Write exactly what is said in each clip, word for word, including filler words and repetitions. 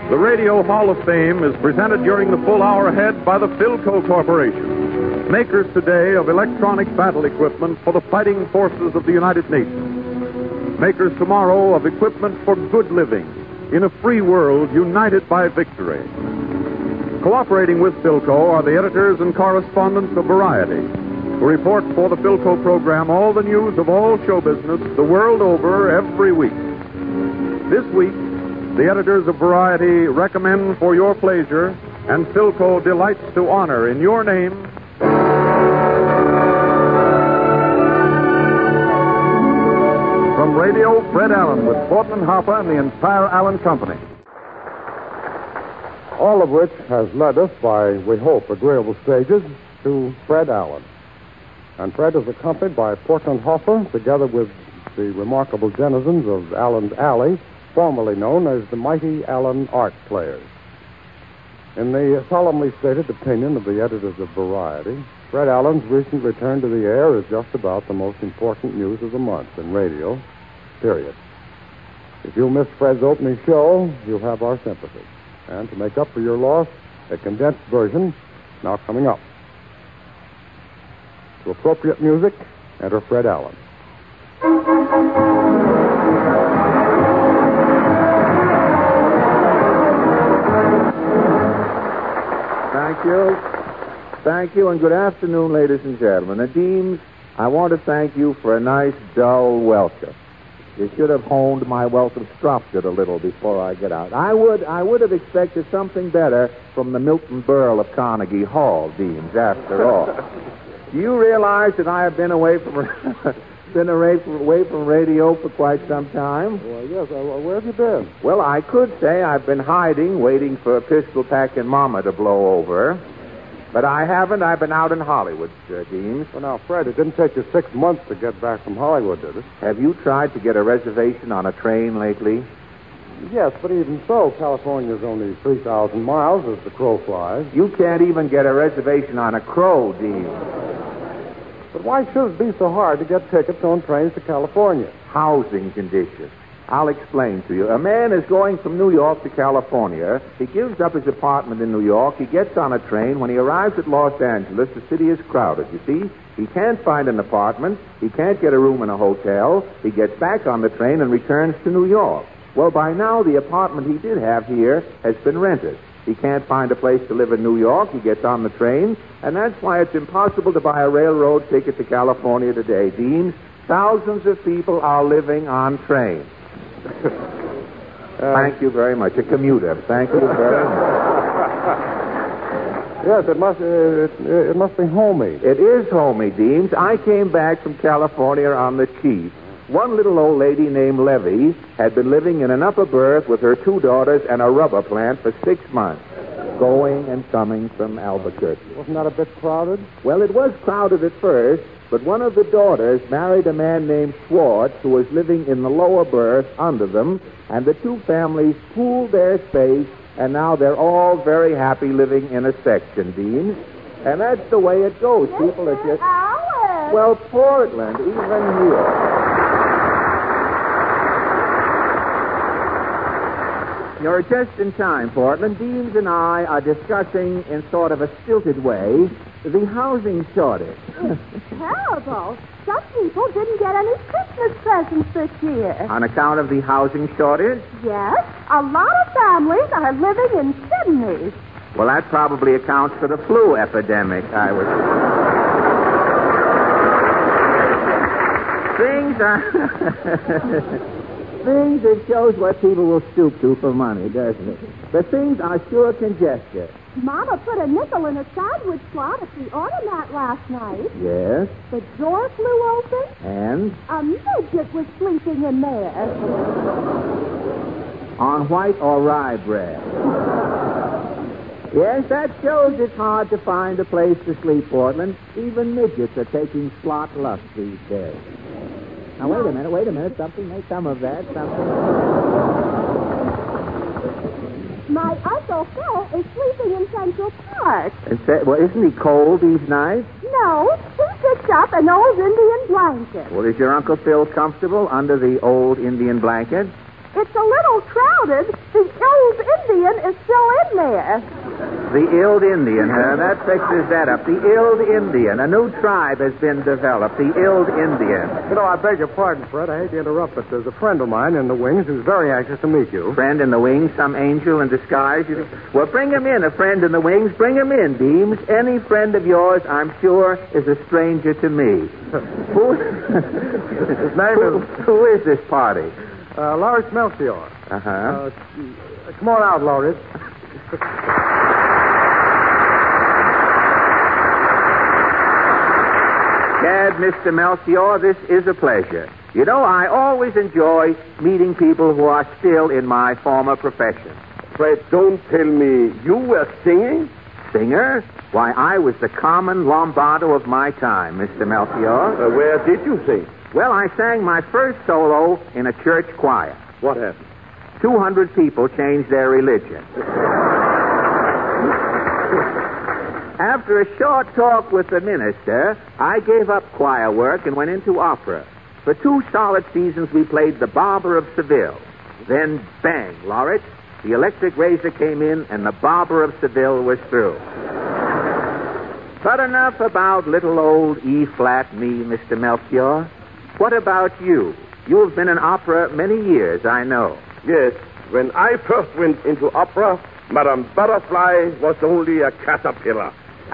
The Radio Hall of Fame is presented during the full hour ahead by the Philco Corporation, makers today of electronic battle equipment for the fighting forces of the United Nations, makers tomorrow of equipment for good living in a free world united by victory. Cooperating with Philco are the editors and correspondents of Variety, who report for the Philco program all the news of all show business the world over every week. This week, the editors of Variety recommend for your pleasure, and Philco delights to honor in your name, from Radio, Fred Allen with Portland Hopper and the entire Allen Company. All of which has led us by, we hope, agreeable stages to Fred Allen. And Fred is accompanied by Portland Hopper, together with the remarkable denizens of Allen's Alley, formerly known as the Mighty Allen Art Players. In the solemnly stated opinion of the editors of Variety, Fred Allen's recent return to the air is just about the most important news of the month in radio, period. If you missed Fred's opening show, you'll have our sympathy. And to make up for your loss, a condensed version now coming up. To appropriate music, enter Fred Allen. Thank you. Thank you, and good afternoon, ladies and gentlemen. And Deems, I want to thank you for a nice, dull welcome. You should have honed my welcome structure a little before I get out. I would I would have expected something better from the Milton Berle of Carnegie Hall, Deems, after all. Do you realize that I have been away from been away from, away from radio for quite some time? Well, yes. Uh, where have you been? Well, I could say I've been hiding, waiting for a pistol-packing mama to blow over. But I haven't. I've been out in Hollywood, Sir Deems. Well, now, Fred, it didn't take you six months to get back from Hollywood, did it? Have you tried to get a reservation on a train lately? Yes, but even so, California's only three thousand miles as the crow flies. You can't even get a reservation on a crow, Deems. But why should it be so hard to get tickets on trains to California? Housing conditions. I'll explain to you. A man is going from New York to California. He gives up his apartment in New York. He gets on a train. When he arrives at Los Angeles, the city is crowded, you see. He can't find an apartment. He can't get a room in a hotel. He gets back on the train and returns to New York. Well, by now, the apartment he did have here has been rented. He can't find a place to live in New York. He gets on the train, and that's why it's impossible to buy a railroad ticket to California today, Dean. Thousands of people are living on trains. uh, Thank you very much. A commuter. Thank you very much. Yes, it must, uh, it, it must be homey. It is homey, Deems. I came back from California on the cheap. One little old lady named Levy had been living in an upper berth with her two daughters and a rubber plant for six months, going and coming from Albuquerque. Wasn't that a bit crowded? Well, it was crowded at first, but one of the daughters married a man named Schwartz who was living in the lower berth under them, and the two families pooled their space, and now they're all very happy living in a section, Dean. And that's the way it goes. Yes, People are just... Alan. Well, Portland, even here. You're just in time, Portland. Deems and I are discussing, in sort of a stilted way, the housing shortage. It's terrible. Some people didn't get any Christmas presents this year. On account of the housing shortage? Yes. A lot of families are living in Sydney. Well, that probably accounts for the flu epidemic, I would say. Things are... Things, it shows what people will stoop to for money, doesn't it? The things are sure congested. Mama put a nickel in a sandwich slot at the automat last night. Yes? The door flew open. And? A midget was sleeping in there. On white or rye bread? Yes, that shows it's hard to find a place to sleep, Portland. Even midgets are taking slot luck these days. Now, wait a minute, wait a minute. Something may come of that. Something. My Uncle Phil is sleeping in Central Park. Is that, well, isn't he cold these nights? No, he picked up an old Indian blanket. Well, is your Uncle Phil comfortable under the old Indian blanket? It's a little crowded. The old Indian there? The Ild Indian, huh? That fixes that up. The Ild Indian. A new tribe has been developed. The Ild Indian. You know, I beg your pardon, Fred. I hate to interrupt, but there's a friend of mine in the wings who's very anxious to meet you. Friend in the wings, some angel in disguise. You... Well, bring him in, a friend in the wings. Bring him in, Deems. Any friend of yours, I'm sure, is a stranger to me. Who... His name who, is... Who is this party? Uh, Lawrence Melchior. Uh-huh. Uh, come on out, Lawrence. Cad, Mister Melchior, this is a pleasure. You know, I always enjoy meeting people who are still in my former profession. Fred, don't tell me you were singing? Singer? Why, I was the common Lombardo of my time, Mister Melchior. Uh, where did you sing? Well, I sang my first solo in a church choir. What happened? Two hundred people changed their religion. After a short talk with the minister, I gave up choir work and went into opera. For two solid seasons, we played The Barber of Seville. Then, bang, Lawrence, the electric razor came in, and The Barber of Seville was through. But enough about little old E-flat me, Mister Melchior. What about you? You have been in opera many years, I know. Yes. When I first went into opera, Madame Butterfly was only a caterpillar.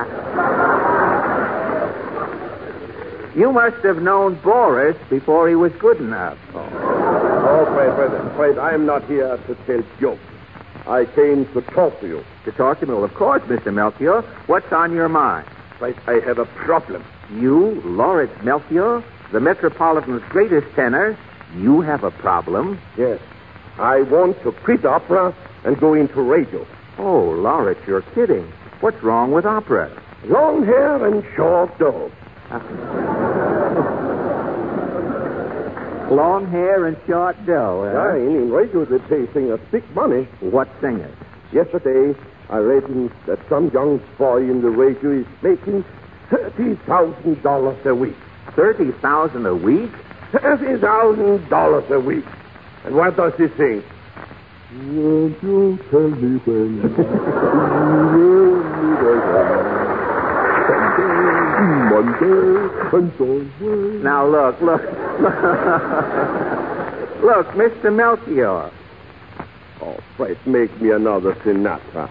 You must have known Boris before he was good enough. Oh, oh Fred, Fred, Fred, I am not here to tell jokes. I came to talk to you. To talk to me? Well, of course, Mister Melchior. What's on your mind? Fred, I have a problem. You, Lawrence Melchior, the Metropolitan's greatest tenor, you have a problem? Yes. I want to quit opera and go into radio. Oh, Lawrence, you're kidding. What's wrong with opera? Long hair and short dough. Long hair and short dough, eh? Yeah, in radio they pay singers big money. What singers? Yesterday, I read in, that some young boy in the radio is making thirty thousand dollars a week. Thirty thousand a week? Thirty thousand dollars a week. And what does he sing? Won't you tell me when you will meet again? Monday and Sunday. Now, look, look. Look, Mister Melchior. Oh, Fred, make me another Sinatra.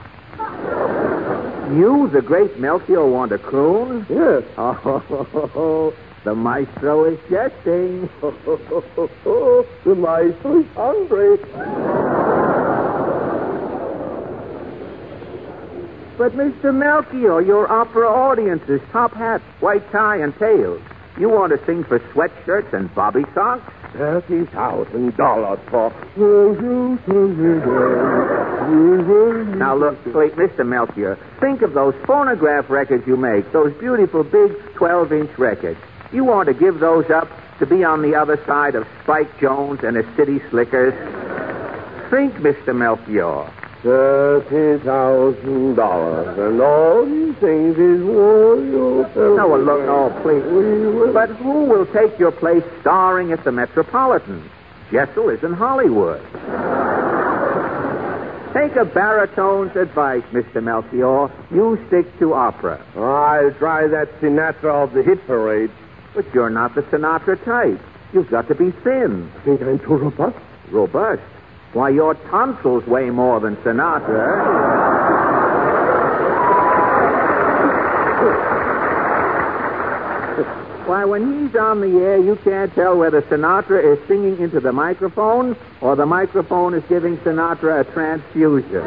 You, the great Melchior, want a croon? Yes. Oh, the maestro is jesting. The maestro is hungry. But, Mister Melchior, your opera audience is top hats, white tie, and tails. You want to sing for sweatshirts and bobby socks? Thirty thousand dollars for... Now, look, wait, Mister Melchior, think of those phonograph records you make, those beautiful big twelve-inch records. You want to give those up to be on the other side of Spike Jones and his City Slickers? Think, Mister Melchior. Thirty thousand dollars, and all these things is what you... No, well, look, oh, please. But who will take your place starring at the Metropolitan? Jessel is in Hollywood. Take a baritone's advice, Mister Melchior. You stick to opera. I'll try that Sinatra of the hit parade. But you're not the Sinatra type. You've got to be thin. Think I'm too robust? Robust? Why, your tonsils weigh more than Sinatra. Why, when he's on the air, you can't tell whether Sinatra is singing into the microphone or the microphone is giving Sinatra a transfusion.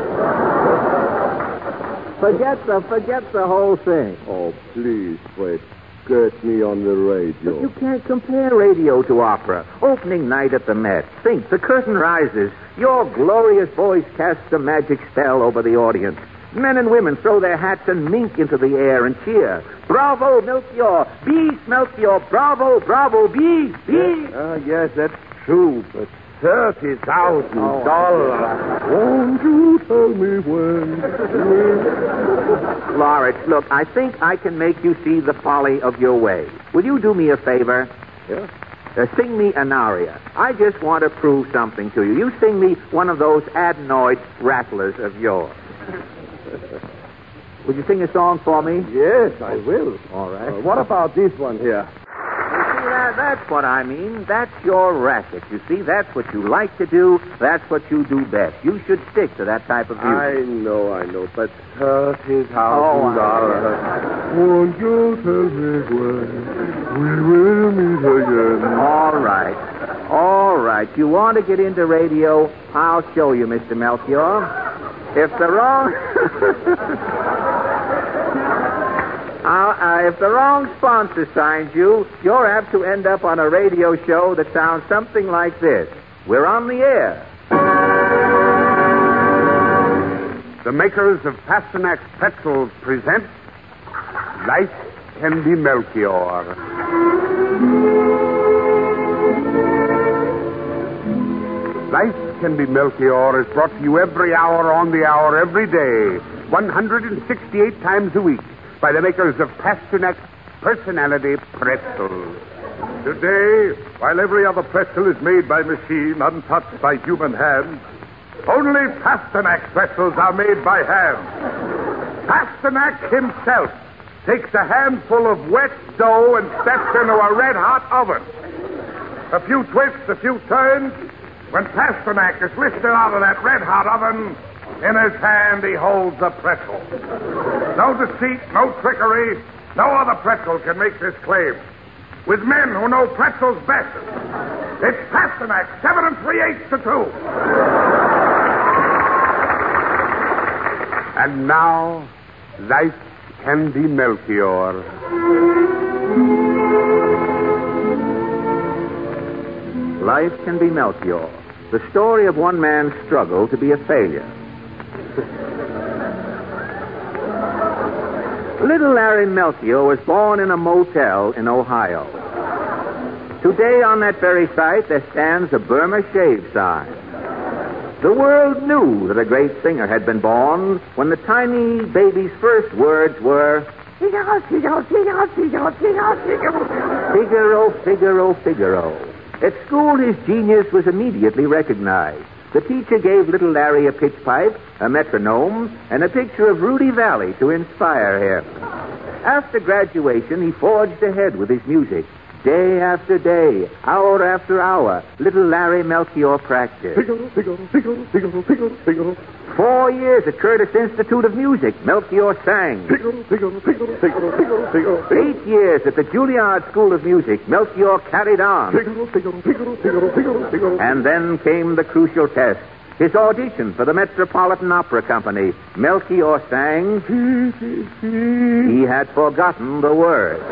Forget the, forget the whole thing. Oh, please, Fred. Get me on the radio. But you can't compare radio to opera. Opening night at the Met. Think, the curtain rises. Your glorious voice casts a magic spell over the audience. Men and women throw their hats and mink into the air and cheer. Bravo, Melchior! Beast, Melchior! Bravo, bravo, beast, beast! Yes, uh, yes, that's true, but thirty thousand dollars. Won't you tell me when? Lawrence, look, I think I can make you see the folly of your way. Will you do me a favor? Yeah. Uh, sing me an aria. I just want to prove something to you. You sing me one of those adenoid rattlers of yours. Would you sing a song for me? Yes, I will. All right. Uh, what about this one here? You see, that, that's what I mean. That's your racket. You see, that's what you like to do. That's what you do best. You should stick to that type of music. I know, I know, but thirty thousand Oh, dollars. Won't you tell me when we will meet again? All right. All right. You want to get into radio? I'll show you, Mister Melchior. If the wrong... uh, uh, if the wrong sponsor signs you, you're apt to end up on a radio show that sounds something like this. We're on the air. The makers of Pasternak's Pretzels present Life Can Be Melchior. Life Can Be Melchior is brought to you every hour on the hour, every day, one hundred sixty-eight times a week, by the makers of Pasternak's Personality Pretzels. Today, while every other pretzel is made by machine, untouched by human hands, only Pasternak's pretzels are made by hand. Pasternak himself takes a handful of wet dough and steps into a red-hot oven. A few twists, a few turns. When Pasternak is lifted out of that red-hot oven, in his hand he holds a pretzel. No deceit, no trickery. No other pretzel can make this claim. With men who know pretzels best, it's Pasternak, seven and three-eighths to two. And now, Life Can Be Melchior. Life Can Be Melchior. The story of one man's struggle to be a failure. Little Larry Melchior was born in a motel in Ohio. Today, on that very site, there stands a Burma shave sign. The world knew that a great singer had been born when the tiny baby's first words were, Figaro, Figaro, Figaro, Figaro, Figaro, Figaro, Figaro, Figaro. At school, his genius was immediately recognized. The teacher gave little Larry a pitch pipe, a metronome, and a picture of Rudy Valley to inspire him. After graduation, he forged ahead with his music. Day after day, hour after hour, little Larry Melchior practiced. Figaro, Figaro, Figaro, Figaro, Figaro, Figaro. Four years at Curtis Institute of Music, Melchior sang. Figaro, Figaro, Figaro, Figaro, Figaro, Figaro. Eight years at the Juilliard School of Music, Melchior carried on. Figaro, Figaro, Figaro, Figaro, Figaro, Figaro. And then came the crucial test. His audition for the Metropolitan Opera Company. Melchior sang. He had forgotten the words.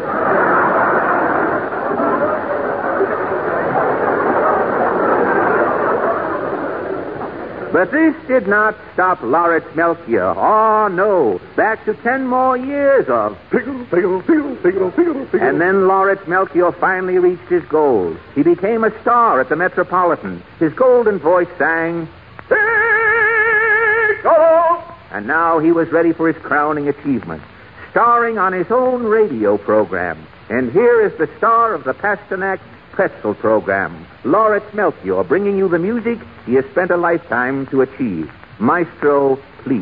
But this did not stop Lawrence Melchior. Oh, no. Back to ten more years of... Figaro, Figaro, Figaro, Figaro, Figaro, Figaro. And then Lawrence Melchior finally reached his goal. He became a star at the Metropolitan. His golden voice sang... Figaro! And now he was ready for his crowning achievement, starring on his own radio program. And here is the star of the Pasternak Pretzel program, Lawrence Melchior, bringing you the music he has spent a lifetime to achieve. Maestro, please.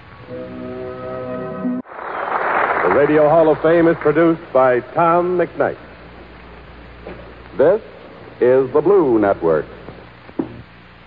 The Radio Hall of Fame is produced by Tom McKnight. This is the Blue Network.